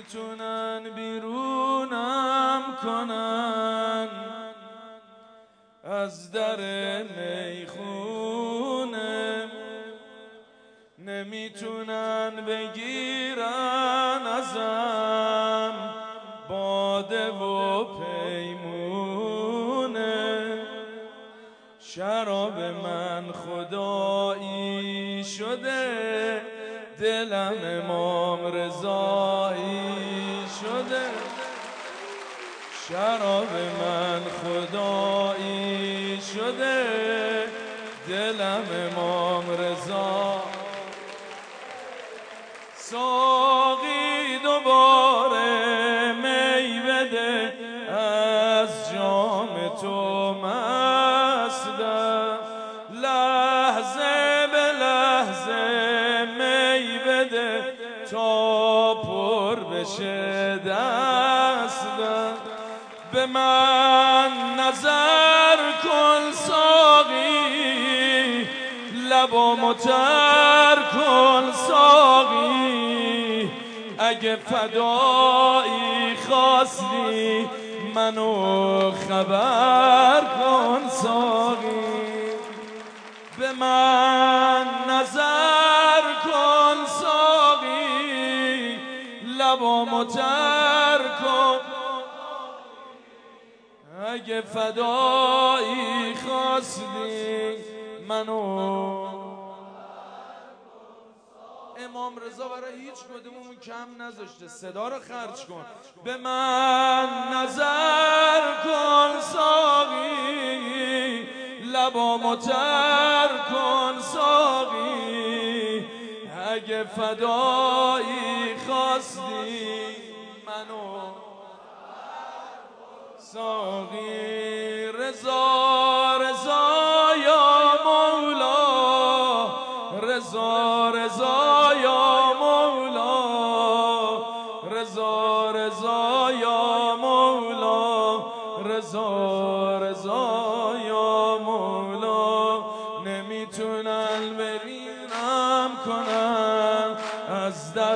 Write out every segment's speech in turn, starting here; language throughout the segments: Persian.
نمیتونن بیرونم کنن از در میخونه، نمیتونن بگیرن ازم باده و پیمونه. شراب من خدایی شده، دلم امام رضایی شده. شراب من خدایی شده، دلم امام رضا. ساقی دوباره می بده، از جام تو مستم. لحظه به لحظه می بده تا پر بشه دستم. به من نظر کن ساقی، لبامو تر کن ساقی. اگه فدایی خواستی منو خبر کن ساقی. به من نظر کن ساقی، لبامو تر کن. اگه فدایی خواستی منو. امام رضا برای هیچ کدوممون کم نذاشته، صدا رو خرج کن. به من نظر کن ساقی، لبامو تر کن ساقی. اگه فدایی خواستی منو ساقی. رضا رضا یا مولا، رضا رضا یا مولا، رضا رضا یا مولا، رضا رضا یا مولا. نمیتونن برینم کنن از در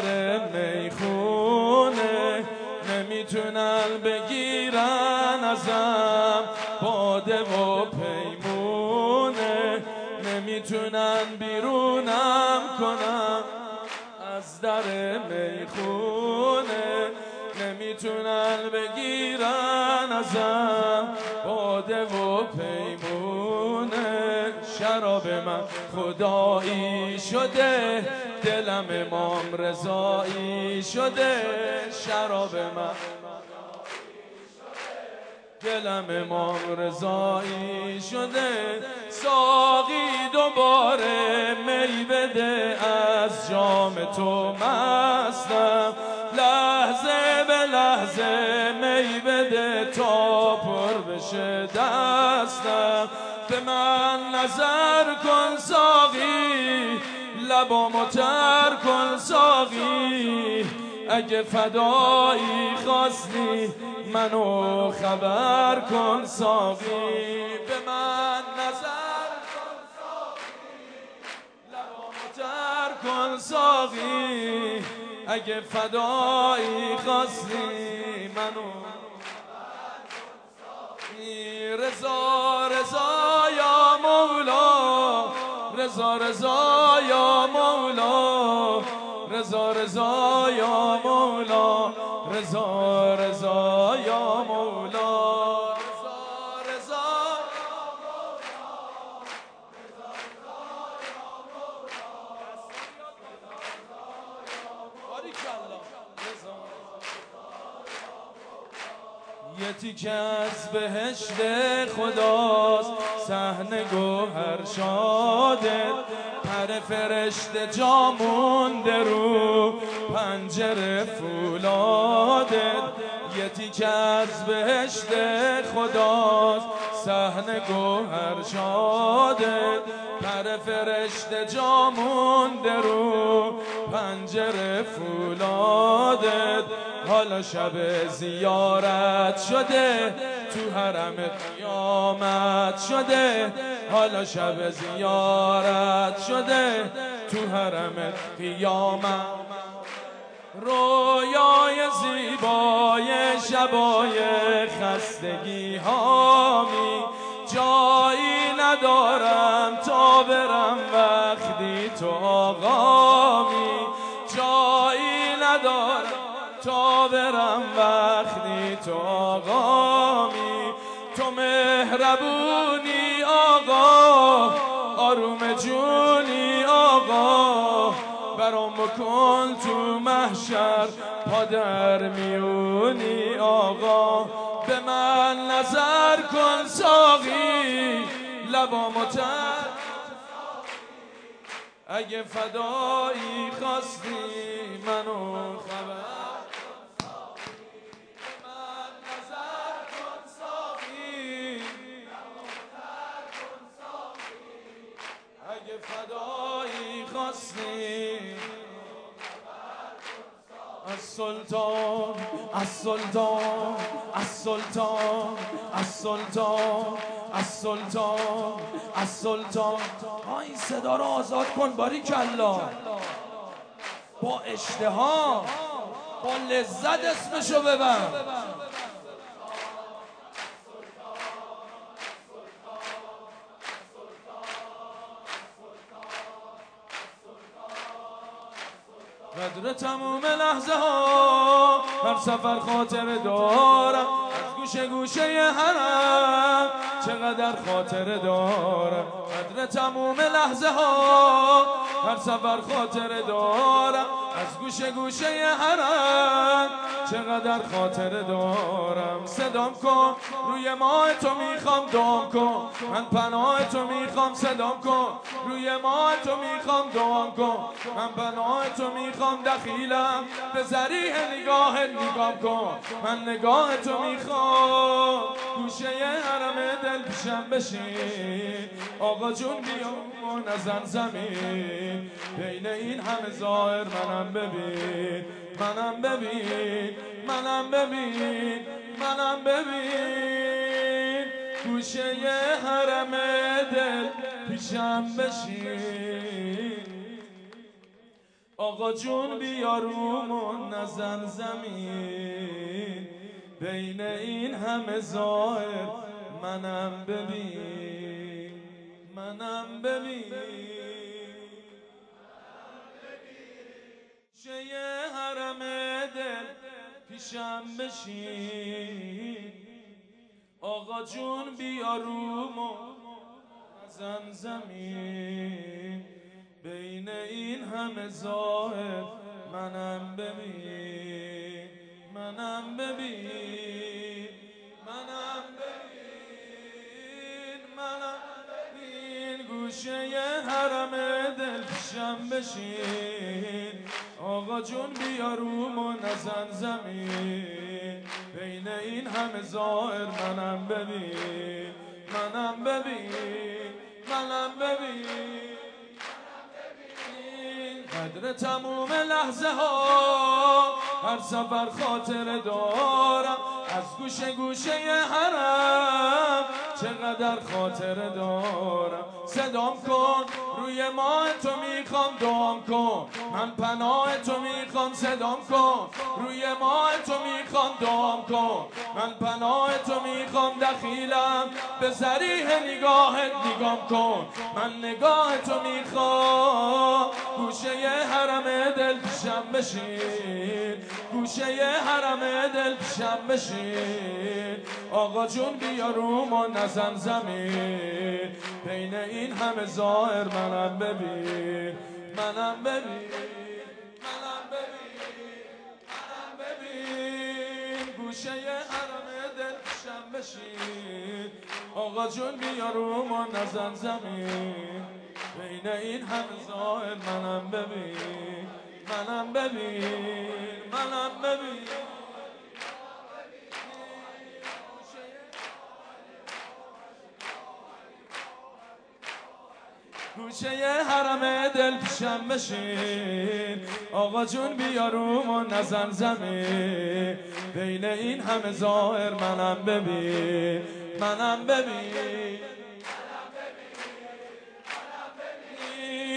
میخونه، نمیتونن بگیرن ازم باده و پیمونه. نمیتونن بیرونم کنن از در میخونه، نمیتونن بگیرن ازم باده و پیمونه. شراب من خدایی شده، دلم امام رضایی شده. شراب من دلم امام رضایی شده. ساقی دوباره می بده، از جام تو مستم. لحظه به لحظه می بده تا پر بشه دستم. به من نظر کن ساقی، لبامو تر کن ساقی. اگه فدایی خواستی منو خبر کن ساقی. به من نظر کن ساقی، لبامو تر کن ساقی. اگه فدایی خواستی منو خبر کن ساقی. رضا رضا یا مولا، رضا رضا یا مولا، رضا رضا یا مولا، رضا رضا یا مولا، رضا رضا یا مولا، رضا رضا یا مولا، باریکالله. یه تیکه از بهشت خداست، صحن گوهر شاده. پر فرشته جا مونده رو پنجره فولاده. یه تیکه از بهشت خداست، صحن گوهر شاده. پر فرشته جا مونده رو پنجره فولاده. حالا شب زیارت شده، تو حرم قیامت شده. حالا شب زیارت شده، تو حرم قیامت. رویای شبای خستگی هامی، جایی ندارم تا برم وقتی تو آقامی، جایی ندارم تا برم وقتی تو آقامی. تو مهربونی آقا، آروم جونی آقا، برام بکن تو محشر پادر میونی آقا. به من نظر کن ساقی، لبامو تر اگه فدایی خواستی منو خبر به من نظر کن ساقی، اگه فدایی خواستی. السلطان السلطان السلطان السلطان السلطان السلطان. این صدا رو آزاد کن باریکلا، با اشتها با لذت اسمشو ببر. قدر تموم لحظه ها هر سفر خاطر دارم، از گوشه گوشه حرم چقدر خاطر دارم. قدر تموم لحظه ها هر سفر خاطر دارم، از گوشه گوشه حرم چقدر خاطر دارم. صدام کن روی ماه تو میخوام دعام کن، من پناه تو میخوام. صدام کن روی ماه تو میخوام دعام کن، من پناه تو میخوام. دخیلم به ذریح نگاهت نگام کن، من نگاه تو میخوام. گوشه حرم دل پیشم بشین آقا جون، بیا و نزن زمین. بین این همه ظاهر منم ببین، منم ببین، منم ببین، منم ببین. گوشه حرم دل پیشم بشین آقا جون، بیا رومون نزن زمین. بین این همه ظاهر منم ببین، منم ببین. گوشه حرم دل پیشم بشین آقا جون، بیا رومون نزن زمین. بین این همه ظاهر منم ببین، منم ببین، منم ببین، منم ببین. گوشه حرم دل پیشم بشین آقا جون، بیا رومو نزن زمین. بین این همه ظاهر منم ببین، منم ببین، منم ببین. قدر تموم لحظه ها هر سفر خاطر دارم، از گوشه گوشه حرم چقدر خاطر دارم. صدام کن روی ماه تو میخوام دعام کن، من پناه تو میخوام. صدام کن روی ماه تو میخوام دعام کن، من پناه تو میخوام. دخیلم به ذریح نگاهت نگام کن، من نگاه تو میخوام. گوشه حرم دل پیشم بشین، گوشه حرم دل پیشم بشین آقا جون، بیا رومو نزن زمین. بین این همه ظاهر منم ببین، منم ببین، منم ببین، منم ببین. گوشه حرم دل پیشم بشین آقا جون، بیا رومو نزن زمین. بین این همه ظاهر منم ببین، منم ببین، منم ببین. گوشه حرم دل پیشم بشین آقا جون، بیا رومو نزن زمین. بین این همه ظاهر منم ببین، منم ببین.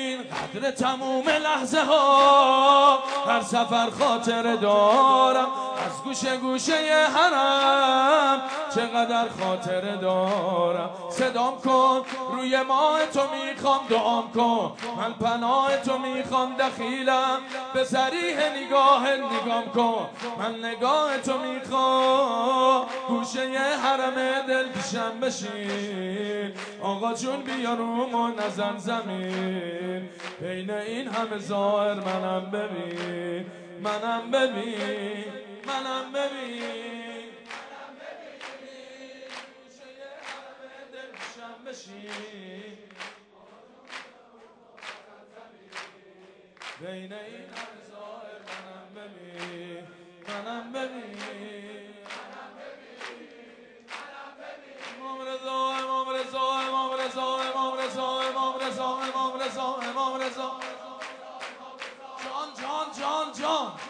قدر تموم لحظه ها هر سفر خاطر دارم، از گوشه گوشه حرم چقدر خاطره دارم. صدام کن روی ماه تو میخوام دعام کن، من پناه تو میخوام دخیلم به صریح نگام کن، من نگاه تو میخوام گوشه حرم دل پیشم بشین. آقا جون بیا رومو نزن زمین، بین این همه ظاهر منم ببین، منم ببین، منم ببین، گوشه حرم دل پیشم بشین. بین این همه ظاهر منم ببین، منم ببین. امام رضا، امام رضا، امام رضا، امام رضا، امام رضا، امام رضا، امام رضا. جان جان جان جان